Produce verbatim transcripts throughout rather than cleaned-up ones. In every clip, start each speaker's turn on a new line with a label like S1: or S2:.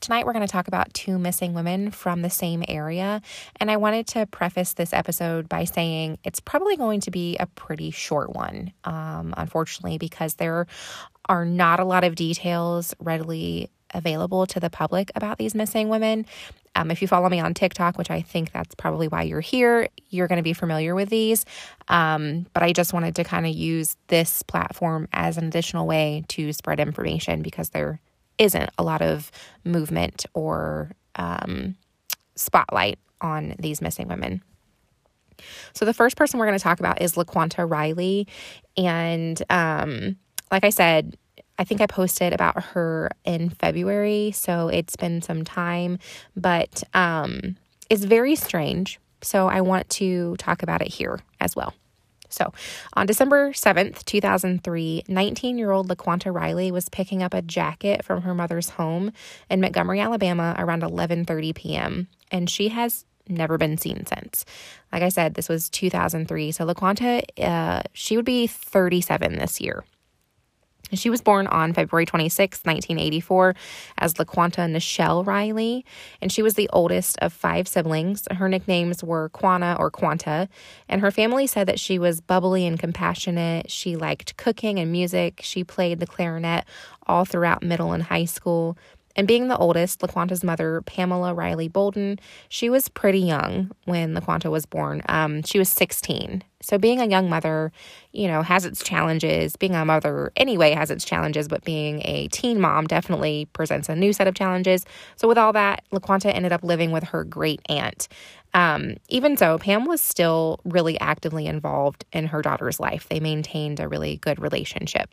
S1: tonight we're going to talk about two missing women from the same area, and I wanted to preface this episode by saying it's probably going to be a pretty short one, um, unfortunately, because there are not a lot of details readily available to the public about these missing women. Um, if you follow me on TikTok, which I think that's probably why you're here, you're going to be familiar with these. Um, but I just wanted to kind of use this platform as an additional way to spread information because there isn't a lot of movement or um, spotlight on these missing women. So the first person we're going to talk about is LaQuanta Riley. And um, like I said, I think I posted about her in February, so it's been some time, but um, it's very strange. So I want to talk about it here as well. So on December seventh, two thousand three, nineteen-year-old LaQuanta Riley was picking up a jacket from her mother's home in Montgomery, Alabama around eleven thirty p.m., and she has never been seen since. Like I said, this was two thousand three, so LaQuanta, uh, she would be thirty-seven this year. She was born on February twenty-sixth, nineteen eighty-four, as LaQuanta Nichelle Riley, and she was the oldest of five siblings. Her nicknames were Quana or Quanta, and her family said that she was bubbly and compassionate. She liked cooking and music. She played the clarinet all throughout middle and high school. And being the oldest, LaQuanta's mother, Pamela Riley Bolden, she was pretty young when LaQuanta was born. Um, she was sixteen. So being a young mother, you know, has its challenges. Being a mother anyway has its challenges, but being a teen mom definitely presents a new set of challenges. So with all that, LaQuanta ended up living with her great aunt. Um, even so, Pam was still really actively involved in her daughter's life. They maintained a really good relationship.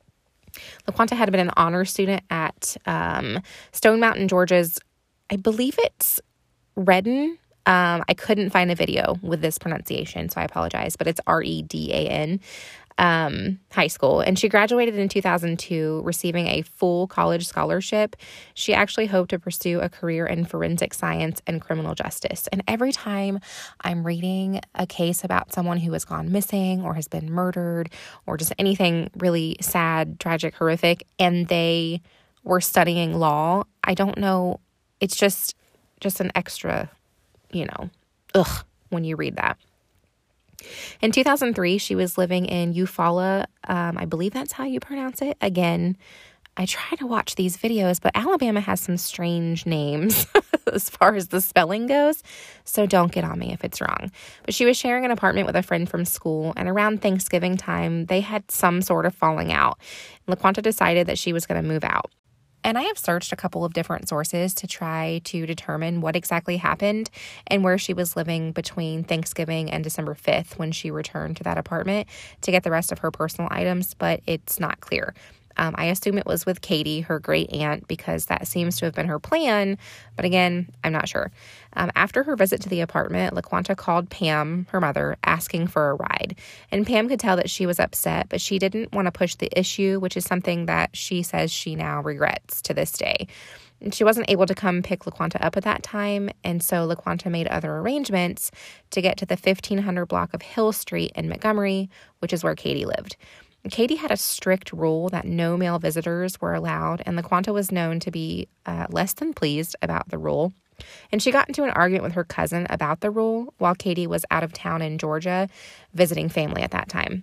S1: LaQuanta had been an honor student at um, Stone Mountain, Georgia's, I believe it's Redden. Um, I couldn't find a video with this pronunciation, so I apologize, but it's R E D A N um, high school. And she graduated in two thousand two, receiving a full college scholarship. She actually hoped to pursue a career in forensic science and criminal justice. And every time I'm reading a case about someone who has gone missing or has been murdered or just anything really sad, tragic, horrific, and they were studying law, I don't know, it's just just an extra, you know, ugh, when you read that. In two thousand three, she was living in Eufaula. Um, I believe that's how you pronounce it. Again, I try to watch these videos, but Alabama has some strange names as far as the spelling goes, so don't get on me if it's wrong. But she was sharing an apartment with a friend from school, and around Thanksgiving time, they had some sort of falling out. LaQuanta decided that she was going to move out. And I have searched a couple of different sources to try to determine what exactly happened and where she was living between Thanksgiving and December fifth when she returned to that apartment to get the rest of her personal items, but it's not clear. Um, I assume it was with Katie, her great aunt, because that seems to have been her plan. But again, I'm not sure. Um, after her visit to the apartment, LaQuanta called Pam, her mother, asking for a ride. And Pam could tell that she was upset, but she didn't want to push the issue, which is something that she says she now regrets to this day. And she wasn't able to come pick LaQuanta up at that time, and so LaQuanta made other arrangements to get to the fifteen hundred block of Hill Street in Montgomery, which is where Katie lived. Katie had a strict rule that no male visitors were allowed, and LaQuanta was known to be uh, less than pleased about the rule. And she got into an argument with her cousin about the rule while Katie was out of town in Georgia visiting family at that time.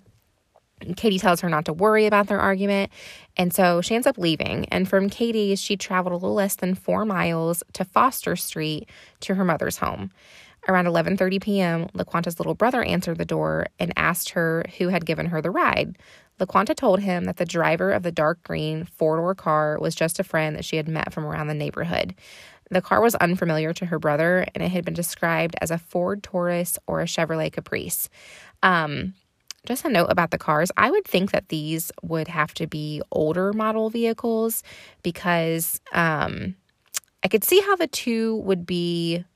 S1: Katie tells her not to worry about their argument, and so she ends up leaving. And from Katie's, she traveled a little less than four miles to Foster Street to her mother's home. Around eleven thirty p.m., LaQuanta's little brother answered the door and asked her who had given her the ride. LaQuanta told him that the driver of the dark green four-door car was just a friend that she had met from around the neighborhood. The car was unfamiliar to her brother, and it had been described as a Ford Taurus or a Chevrolet Caprice. Um, just a note about the cars, I would think that these would have to be older model vehicles because um, I could see how the two would be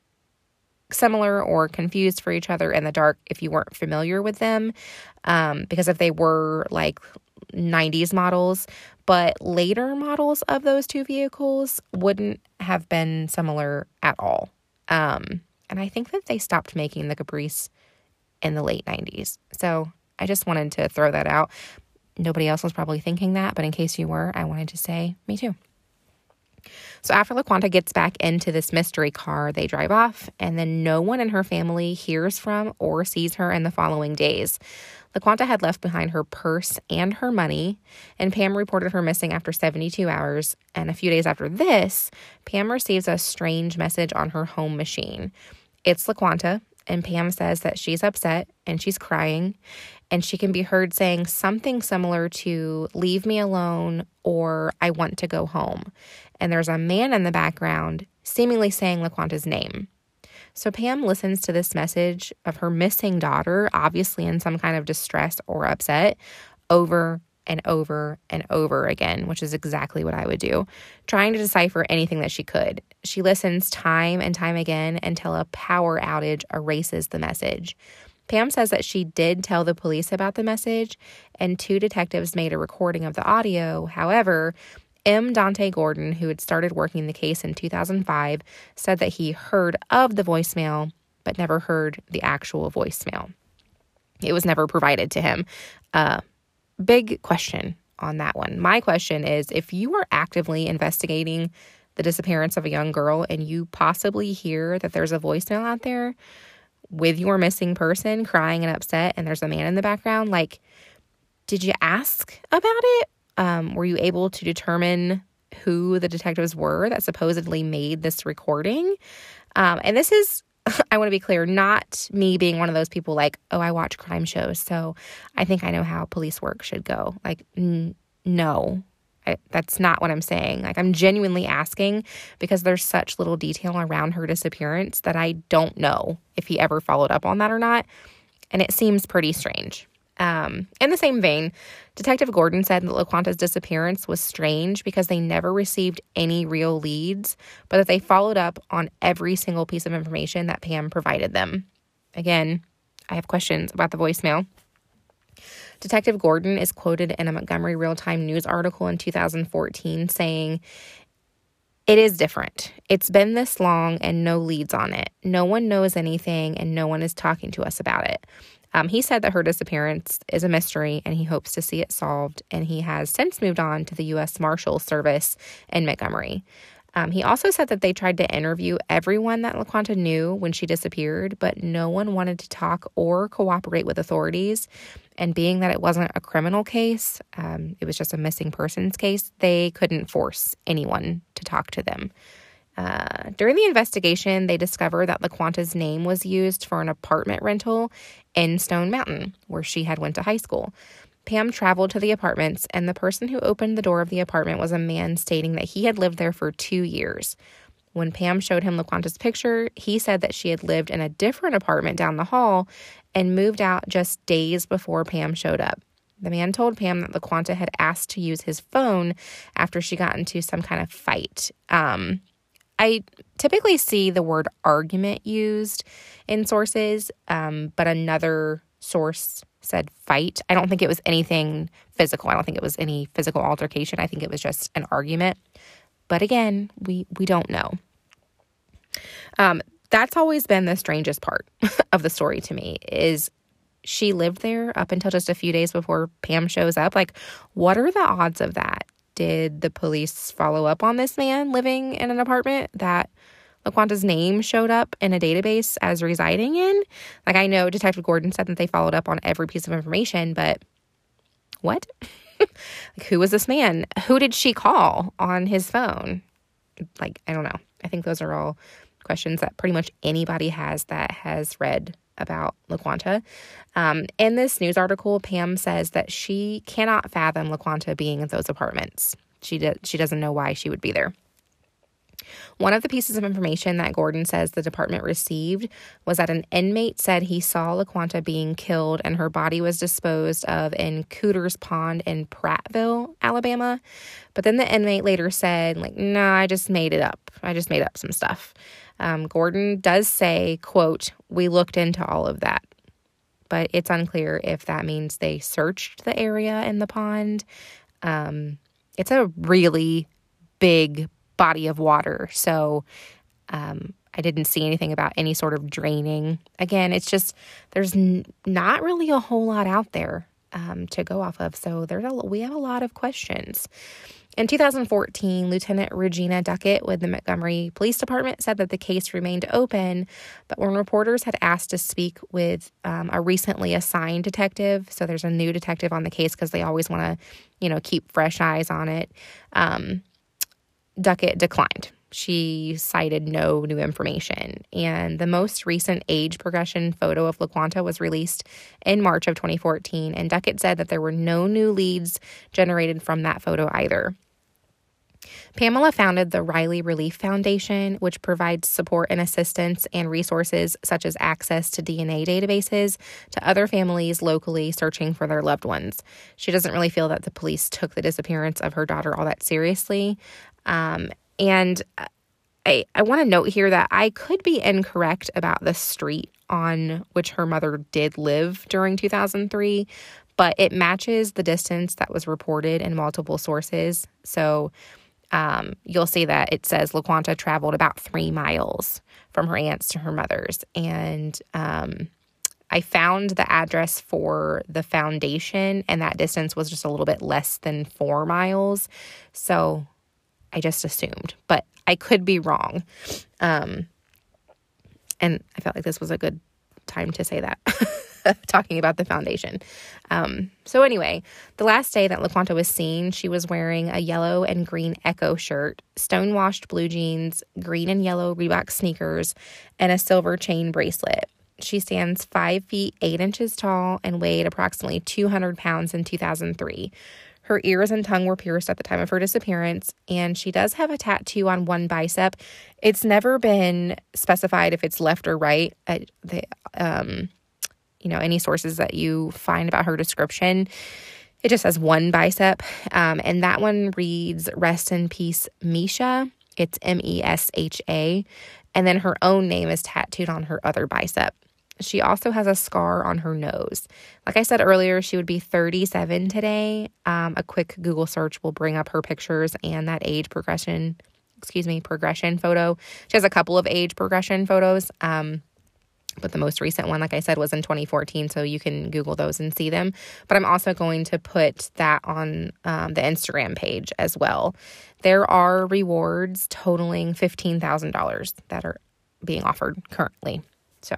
S1: similar or confused for each other in the dark if you weren't familiar with them, um, because if they were like nineties models, but later models of those two vehicles wouldn't have been similar at all. Um, and I think that they stopped making the Caprice in the late nineties. So I just wanted to throw that out. Nobody else was probably thinking that, but in case you were, I wanted to say me too. So after LaQuanta gets back into this mystery car, they drive off, and then no one in her family hears from or sees her in the following days. LaQuanta had left behind her purse and her money, and Pam reported her missing after seventy-two hours. And a few days after this, Pam receives a strange message on her home machine. It's LaQuanta, and Pam says that she's upset and she's crying, and she can be heard saying something similar to "leave me alone" or "I want to go home." And there's a man in the background seemingly saying LaQuanta's name. So Pam listens to this message of her missing daughter, obviously in some kind of distress or upset, over and over and over again, which is exactly what I would do, trying to decipher anything that she could. She listens time and time again until a power outage erases the message. Pam says that she did tell the police about the message, and two detectives made a recording of the audio. However, M. Dante Gordon, who had started working the case in two thousand five, said that he heard of the voicemail, but never heard the actual voicemail. It was never provided to him. Uh, big question on that one. My question is, if you are actively investigating the disappearance of a young girl and you possibly hear that there's a voicemail out there with your missing person crying and upset, and there's a man in the background, like, did you ask about it? Um, were you able to determine who the detectives were that supposedly made this recording? Um, and this is, I want to be clear, not me being one of those people like, oh, I watch crime shows, so I think I know how police work should go. Like, n- no, I, that's not what I'm saying. Like, I'm genuinely asking because there's such little detail around her disappearance that I don't know if he ever followed up on that or not. And it seems pretty strange. Um, in the same vein, Detective Gordon said that LaQuanta's disappearance was strange because they never received any real leads, but that they followed up on every single piece of information that Pam provided them. Again, I have questions about the voicemail. Detective Gordon is quoted in a Montgomery Real-Time News article in two thousand fourteen saying, "It is different. It's been this long and no leads on it. No one knows anything and no one is talking to us about it." Um, he said that her disappearance is a mystery and he hopes to see it solved, and he has since moved on to the U S Marshals Service in Montgomery. Um, he also said that they tried to interview everyone that LaQuanta knew when she disappeared, but no one wanted to talk or cooperate with authorities. And being that it wasn't a criminal case, um, it was just a missing persons case, they couldn't force anyone to talk to them. Uh, during the investigation, they discovered that LaQuanta's name was used for an apartment rental in Stone Mountain, where she had went to high school. Pam traveled to the apartments, and the person who opened the door of the apartment was a man stating that he had lived there for two years. When Pam showed him LaQuanta's picture, he said that she had lived in a different apartment down the hall and moved out just days before Pam showed up. The man told Pam that LaQuanta had asked to use his phone after she got into some kind of fight. Um... I typically see the word argument used in sources, um, but another source said fight. I don't think it was anything physical. I don't think it was any physical altercation. I think it was just an argument. But again, we, we don't know. Um, that's always been the strangest part of the story to me, is she lived there up until just a few days before Pam shows up. Like, what are the odds of that? Did the police follow up on this man living in an apartment that LaQuanta's name showed up in a database as residing in? Like, I know Detective Gordon said that they followed up on every piece of information, but what? Like, who was this man? Who did she call on his phone? Like, I don't know. I think those are all questions that pretty much anybody has that has read about LaQuanta. Um, in this news article, Pam says that she cannot fathom LaQuanta being in those apartments. She do, she doesn't know why she would be there. One of the pieces of information that Gordon says the department received was that an inmate said he saw LaQuanta being killed and her body was disposed of in Cooter's Pond in Prattville, Alabama. But then the inmate later said, like, no, nah, I just made it up. I just made up some stuff. Um, Gordon does say, quote, "We looked into all of that," but it's unclear if that means they searched the area in the pond. Um, it's a really big body of water, so um, I didn't see anything about any sort of draining. Again, it's just, there's n- not really a whole lot out there um, to go off of, so there's a, we have a lot of questions. In two thousand fourteen, Lieutenant Regina Duckett with the Montgomery Police Department said that the case remained open, but when reporters had asked to speak with um, a recently assigned detective, so there's a new detective on the case because they always want to, you know, keep fresh eyes on it, um, Duckett declined. She cited no new information, and the most recent age progression photo of LaQuanta was released in March of twenty fourteen, and Duckett said that there were no new leads generated from that photo either. Pamela founded the Riley Relief Foundation, which provides support and assistance and resources such as access to D N A databases to other families locally searching for their loved ones. She doesn't really feel that the police took the disappearance of her daughter all that seriously. Um, and I, I want to note here that I could be incorrect about the street on which her mother did live during two thousand three, but it matches the distance that was reported in multiple sources. So um, you'll see that it says LaQuanta traveled about three miles from her aunt's to her mother's. And um, I found the address for the foundation, and that distance was just a little bit less than four miles. So I just assumed, but I could be wrong. Um, and I felt like this was a good time to say that, talking about the foundation. Um, so anyway, the last day that LaQuanta was seen, she was wearing a yellow and green Echo shirt, stonewashed blue jeans, green and yellow Reebok sneakers, and a silver chain bracelet. She stands five feet eight inches tall and weighed approximately two hundred pounds in two thousand three. Her ears and tongue were pierced at the time of her disappearance, and she does have a tattoo on one bicep. It's never been specified if it's left or right. I, the, um, you know, any sources that you find about her description, it just says one bicep, um, and that one reads, "Rest in peace, Mesha." It's M E S H A, and then her own name is tattooed on her other bicep. She also has a scar on her nose. Like I said earlier, she would be thirty-seven today. Um, a quick Google search will bring up her pictures and that age progression, excuse me, progression photo. She has a couple of age progression photos, um, but the most recent one, like I said, was in twenty fourteen, so you can Google those and see them. But I'm also going to put that on um, the Instagram page as well. There are rewards totaling fifteen thousand dollars that are being offered currently. So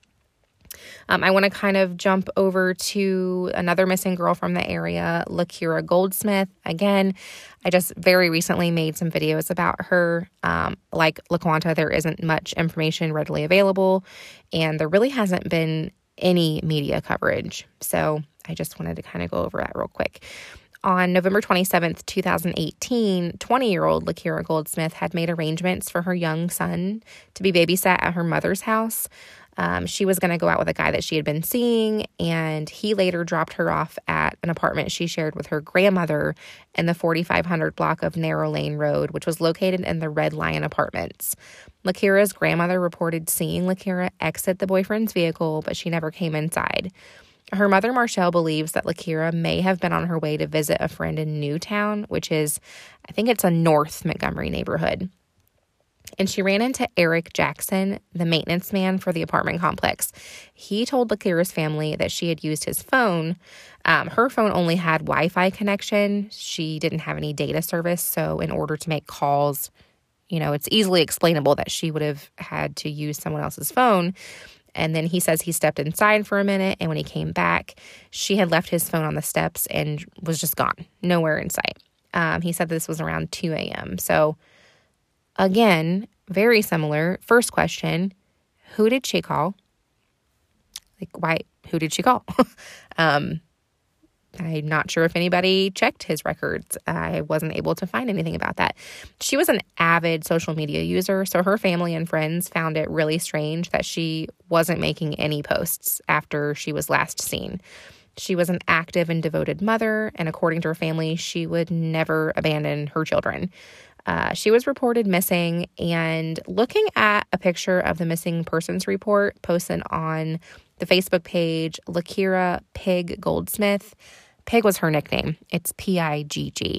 S1: Um, I want to kind of jump over to another missing girl from the area, Lakira Goldsmith. Again, I just very recently made some videos about her. Um, like LaQuanta, there isn't much information readily available, and there really hasn't been any media coverage. So I just wanted to kind of go over that real quick. On November twenty-seventh, two thousand eighteen, twenty-year-old Lakira Goldsmith had made arrangements for her young son to be babysat at her mother's house. Um, she was going to go out with a guy that she had been seeing, and he later dropped her off at an apartment she shared with her grandmother in the forty-five hundred block of Narrow Lane Road, which was located in the Red Lion Apartments. Lakira's grandmother reported seeing Lakira exit the boyfriend's vehicle, but she never came inside. Her mother, Marshall, believes that Lakira may have been on her way to visit a friend in Newtown, which is, I think it's a North Montgomery neighborhood. And she ran into Eric Jackson, the maintenance man for the apartment complex. He told Lakira's family that she had used his phone. Um, her phone only had Wi-Fi connection. She didn't have any data service. So in order to make calls, you know, it's easily explainable that she would have had to use someone else's phone. And then he says he stepped inside for a minute, and when he came back, she had left his phone on the steps and was just gone, nowhere in sight. Um, he said this was around two a.m. So again, very similar. First question, who did she call? Like, why, who did she call? um, I'm not sure if anybody checked his records. I wasn't able to find anything about that. She was an avid social media user, so her family and friends found it really strange that she wasn't making any posts after she was last seen. She was an active and devoted mother, and according to her family, she would never abandon her children. Uh, she was reported missing, and looking at a picture of the missing persons report posted on the Facebook page, Lakira Pig Goldsmith. Pig was her nickname. It's P I G G.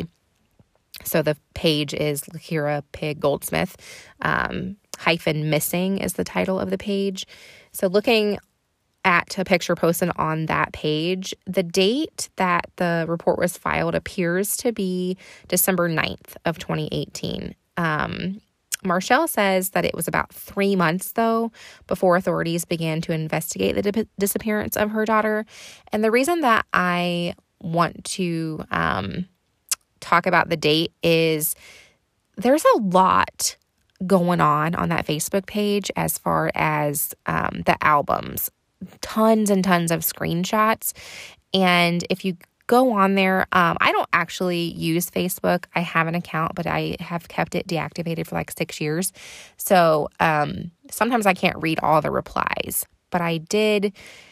S1: So the page is Lakira Pig Goldsmith. Um, hyphen missing is the title of the page. So looking at a picture posted on that page, the date that the report was filed appears to be December ninth of twenty eighteen. Um, Marshall says that it was about three months, though, before authorities began to investigate the di- disappearance of her daughter. And the reason that I want to um, talk about the date is there's a lot going on on that Facebook page as far as um, the albums. Tons and tons of screenshots. And if you go on there, um, I don't actually use Facebook. I have an account, but I have kept it deactivated for like six years. So um, sometimes I can't read all the replies, but I did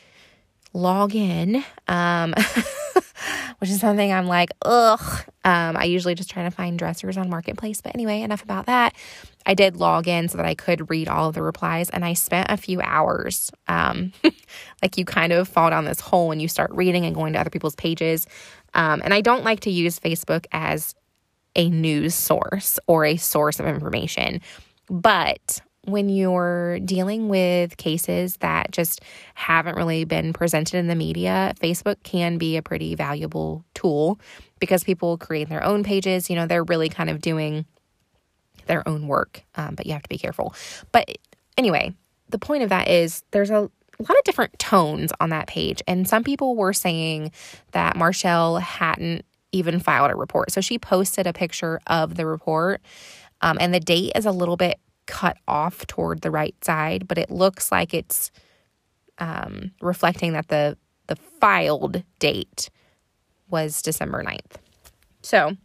S1: log in, um, which is something I'm like, ugh. Um, I usually just try to find dressers on Marketplace. But anyway, enough about that. I did log in so that I could read all of the replies, and I spent a few hours. Um, like you kind of fall down this hole and you start reading and going to other people's pages. Um, and I don't like to use Facebook as a news source or a source of information. But when you're dealing with cases that just haven't really been presented in the media, Facebook can be a pretty valuable tool because people create their own pages. You know, they're really kind of doing their own work, um, but you have to be careful. But anyway, the point of that is there's a lot of different tones on that page. And some people were saying that Marshall hadn't even filed a report. So she posted a picture of the report, um, and the date is a little bit cut off toward the right side, but it looks like it's um, reflecting that the the filed date was December ninth. So,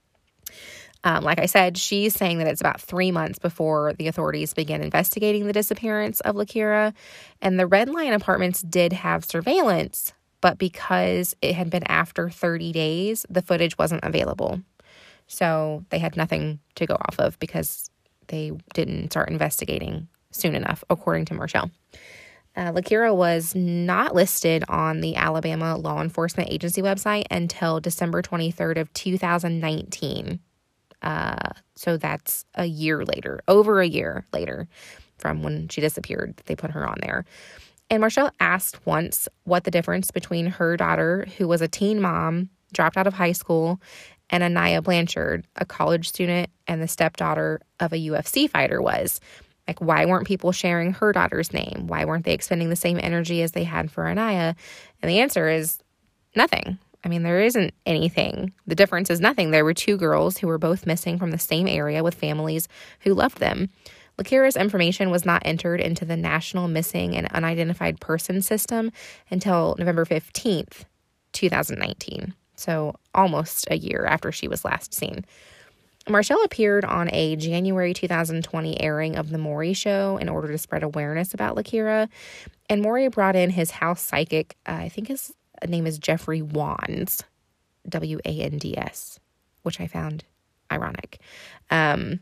S1: um, like I said, she's saying that it's about three months before the authorities began investigating the disappearance of Lakira, and the Red Lion Apartments did have surveillance, but because it had been after thirty days, the footage wasn't available. So they had nothing to go off of because they didn't start investigating soon enough, according to Marshall. Uh, Lakira was not listed on the Alabama Law Enforcement Agency website until December twenty-third of two thousand nineteen. Uh, so that's a year later, over a year later from when she disappeared. They put her on there. And Marshall asked once what the difference between her daughter, who was a teen mom, dropped out of high school, and Anaya Blanchard, a college student and the stepdaughter of a U F C fighter, was. Like, why weren't people sharing her daughter's name? Why weren't they expending the same energy as they had for Anaya? And the answer is nothing. I mean, there isn't anything. The difference is nothing. There were two girls who were both missing from the same area with families who loved them. Lakira's information was not entered into the National Missing and Unidentified Person System until November fifteenth, two thousand nineteen. So almost a year after she was last seen. Marshall appeared on a January two thousand twenty airing of The Maury Show in order to spread awareness about Lakira. And Maury brought in his house psychic, uh, I think his name is Jeffrey Wands, W A N D S, which I found ironic. Um,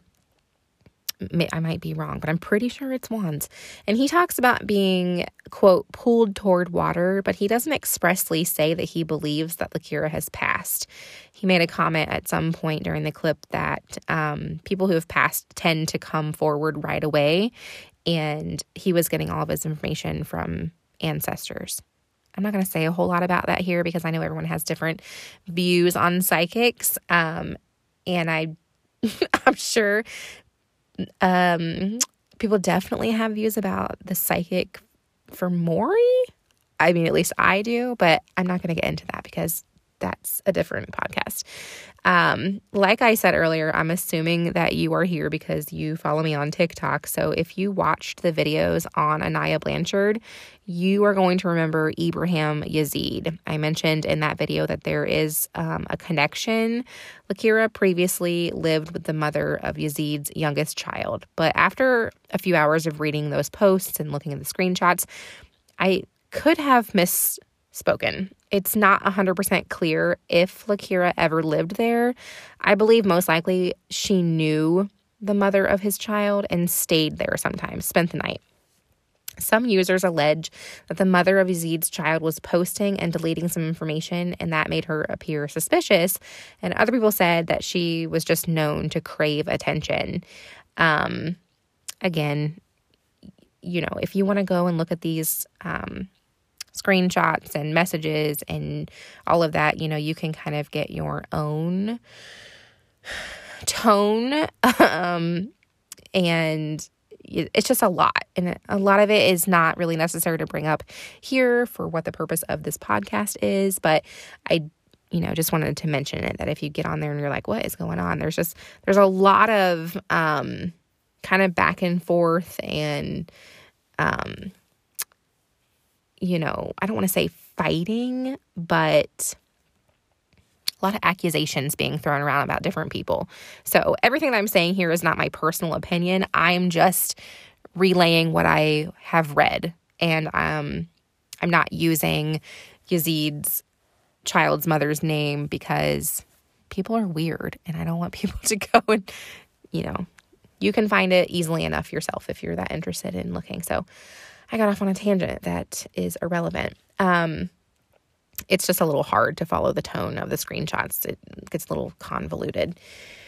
S1: I might be wrong, but I'm pretty sure it's Wands. And he talks about being, quote, pulled toward water, but he doesn't expressly say that he believes that Lakira has passed. He made a comment at some point during the clip that um, people who have passed tend to come forward right away, and he was getting all of his information from ancestors. I'm not going to say a whole lot about that here because I know everyone has different views on psychics, um, and I, I'm sure Um, people definitely have views about the psychic for Maury. I mean, at least I do, but I'm not going to get into that because that's a different podcast. Um, like I said earlier, I'm assuming that you are here because you follow me on TikTok. So if you watched the videos on Anaya Blanchard, you are going to remember Ibrahim Yazid. I mentioned in that video that there is um, a connection. Lakira previously lived with the mother of Yazid's youngest child. But after a few hours of reading those posts and looking at the screenshots, I could have misspoken. It's not one hundred percent clear if Lakira ever lived there. I believe most likely she knew the mother of his child and stayed there sometimes, spent the night. Some users allege that the mother of Yazid's child was posting and deleting some information, and that made her appear suspicious. And other people said that she was just known to crave attention. Um, again, you know, if you want to go and look at these um, screenshots and messages and all of that, you know, you can kind of get your own tone. Um, and it's just a lot. And a lot of it is not really necessary to bring up here for what the purpose of this podcast is. But I, you know, just wanted to mention it, that if you get on there and you're like, what is going on? There's just, there's a lot of um, kind of back and forth and, um, you know, I don't want to say fighting, but a lot of accusations being thrown around about different people. So everything that I'm saying here is not my personal opinion. I'm just relaying what I have read. And um, I'm not using Yazid's child's mother's name because people are weird and I don't want people to go and, you know, you can find it easily enough yourself if you're that interested in looking. So I got off on a tangent that is irrelevant. Um, it's just a little hard to follow the tone of the screenshots. It gets a little convoluted.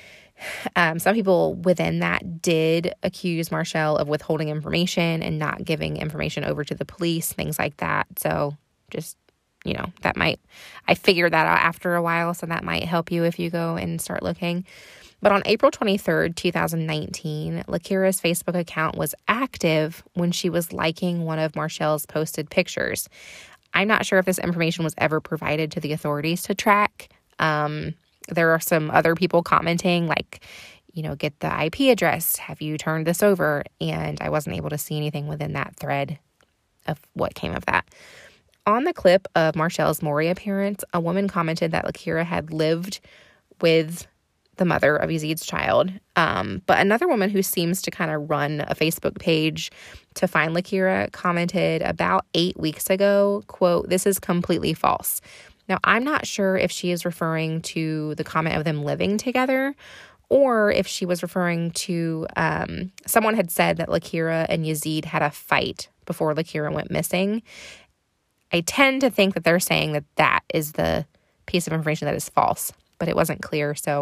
S1: Um, some people within that did accuse Marshall of withholding information and not giving information over to the police, things like that. So just, you know, that might, I figured that out after a while, so that might help you if you go and start looking. But on April twenty-third, twenty nineteen, Lakira's Facebook account was active when she was liking one of Marshall's posted pictures. I'm not sure if this information was ever provided to the authorities to track. Um, there are some other people commenting like, you know, get the I P address. Have you turned this over? And I wasn't able to see anything within that thread of what came of that. On the clip of Marshall's Maury appearance, a woman commented that Lakira had lived with the mother of Yazid's child. Um, but another woman who seems to kind of run a Facebook page to find Lakira commented about eight weeks ago, quote, "This is completely false." Now, I'm not sure if she is referring to the comment of them living together or if she was referring to um, someone had said that Lakira and Yazid had a fight before Lakira went missing. I tend to think that they're saying that that is the piece of information that is false, but it wasn't clear. So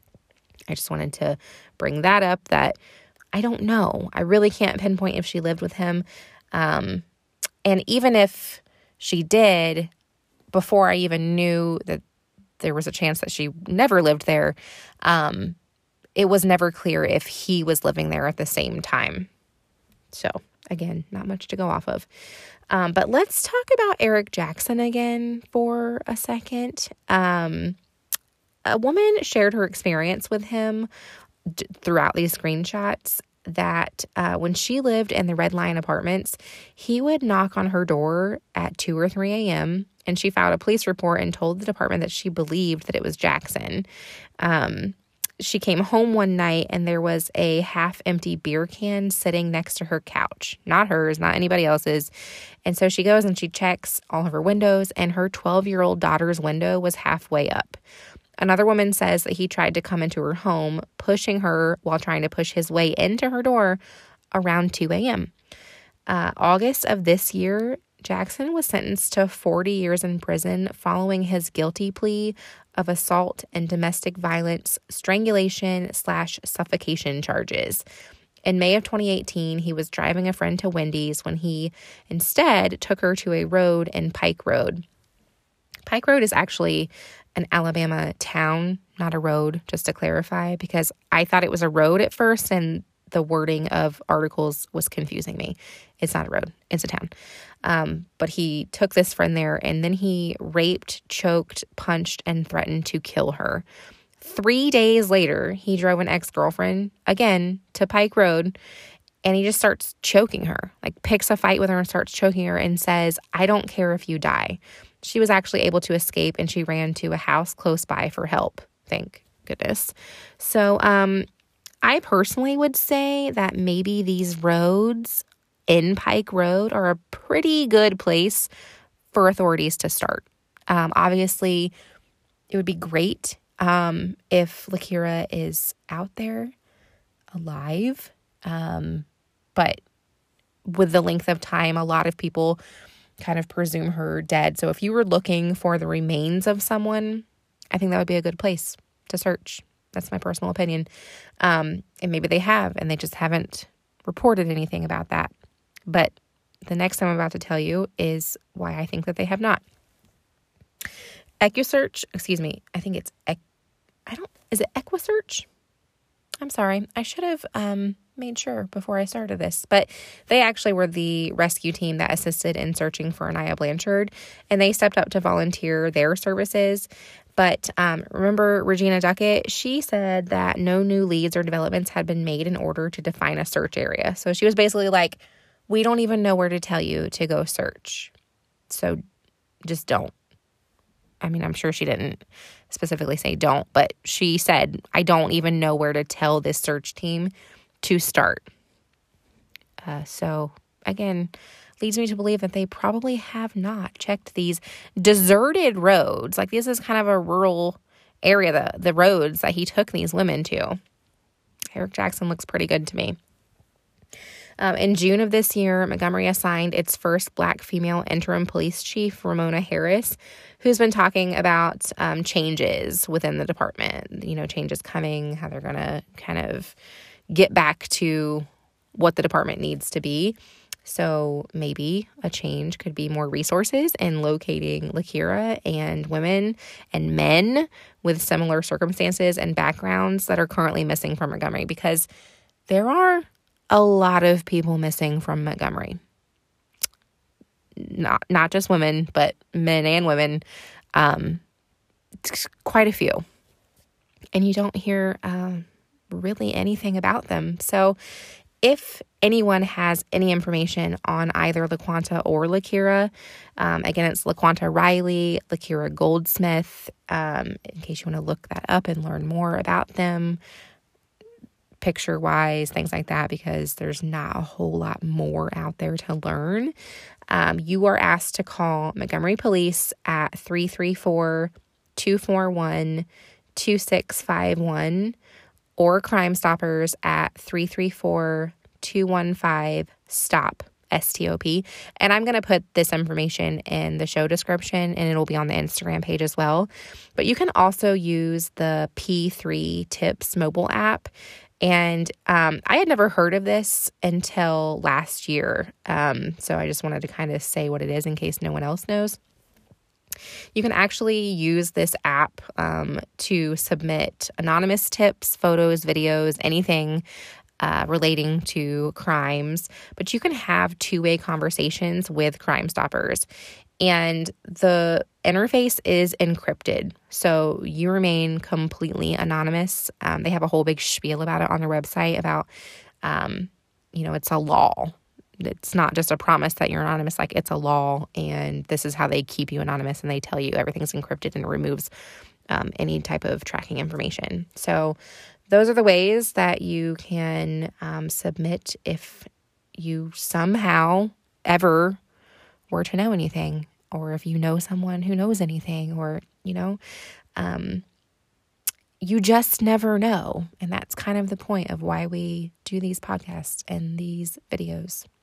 S1: I just wanted to bring that up, that I don't know. I really can't pinpoint if she lived with him. Um, and even if she did, before I even knew that there was a chance that she never lived there, um, it was never clear if he was living there at the same time. So, again, not much to go off of. Um, but let's talk about Eric Jackson again for a second. Um, a woman shared her experience with him d- throughout these screenshots that uh, when she lived in the Red Lion Apartments, he would knock on her door at two or three a.m. and she filed a police report and told the department that she believed that it was Jackson. Um, she came home one night and there was a half-empty beer can sitting next to her couch. Not hers, not anybody else's. And so she goes and she checks all of her windows, and her twelve-year-old daughter's window was halfway up. Another woman says that he tried to come into her home, pushing her while trying to push his way into her door around two a.m. Uh, August of this year, Jackson was sentenced to forty years in prison following his guilty plea of assault and domestic violence, strangulation slash suffocation charges. In May of twenty eighteen, he was driving a friend to Wendy's when he instead took her to a road in Pike Road. Pike Road is actually an Alabama town, not a road, just to clarify, because I thought it was a road at first and the wording of articles was confusing me. It's not a road, it's a town. Um, but he took this friend there and then he raped, choked, punched, and threatened to kill her. Three days later, he drove an ex-girlfriend, again, to Pike Road, and he just starts choking her, like picks a fight with her and starts choking her and says, "I don't care if you die." She was actually able to escape and she ran to a house close by for help. Thank goodness. So um, I personally would say that maybe these roads in Pike Road are a pretty good place for authorities to start. Um, obviously, it would be great um, if Lakira is out there alive. Um, but with the length of time, a lot of people kind of presume her dead. So if you were looking for the remains of someone, I think that would be a good place to search. That's my personal opinion. Um, and maybe they have, and they just haven't reported anything about that. But the next thing I'm about to tell you is why I think that they have not. EquuSearch, excuse me, I think it's, I don't, is it EquuSearch? I'm sorry. I should have um, made sure before I started this, but they actually were the rescue team that assisted in searching for Aniyah Blanchard, and they stepped up to volunteer their services. But um, remember Regina Duckett? She said that no new leads or developments had been made in order to define a search area. So she was basically like, we don't even know where to tell you to go search. So just don't. I mean, I'm sure she didn't specifically say don't, but she said, I don't even know where to tell this search team to start. Uh, so, again, leads me to believe that they probably have not checked these deserted roads. Like, this is kind of a rural area, the, the roads that he took these women to. Eric Jackson looks pretty good to me. Um, in June of this year, Montgomery assigned its first Black female interim police chief, Ramona Harris, who's been talking about um, changes within the department, you know, changes coming, how they're going to kind of get back to what the department needs to be. So maybe a change could be more resources in locating Lakira and women and men with similar circumstances and backgrounds that are currently missing from Montgomery, because there are a lot of people missing from Montgomery. Not not just women, but men and women. Um, quite a few. And you don't hear um, really anything about them. So if anyone has any information on either LaQuanta or Lakira, um, again, it's LaQuanta Riley, Lakira Goldsmith, um, in case you want to look that up and learn more about them, picture-wise, things like that, because there's not a whole lot more out there to learn. Um, you are asked to call Montgomery Police at three three four, two four one, two six five one or Crime Stoppers at three three four, two one five, STOP, S T O P. And I'm going to put this information in the show description, and it'll be on the Instagram page as well. But you can also use the P three Tips mobile app. And um, I had never heard of this until last year. Um, so I just wanted to kind of say what it is in case no one else knows. You can actually use this app um, to submit anonymous tips, photos, videos, anything uh, relating to crimes. But you can have two-way conversations with Crime Stoppers. And the interface is encrypted, so you remain completely anonymous. Um, they have a whole big spiel about it on their website about, um, you know, it's a law. It's not just a promise that you're anonymous, like it's a law, and this is how they keep you anonymous, and they tell you everything's encrypted and removes um, any type of tracking information. So those are the ways that you can um, submit if you somehow ever were to know anything, or if you know someone who knows anything, or, you know, um, you just never know. And that's kind of the point of why we do these podcasts and these videos.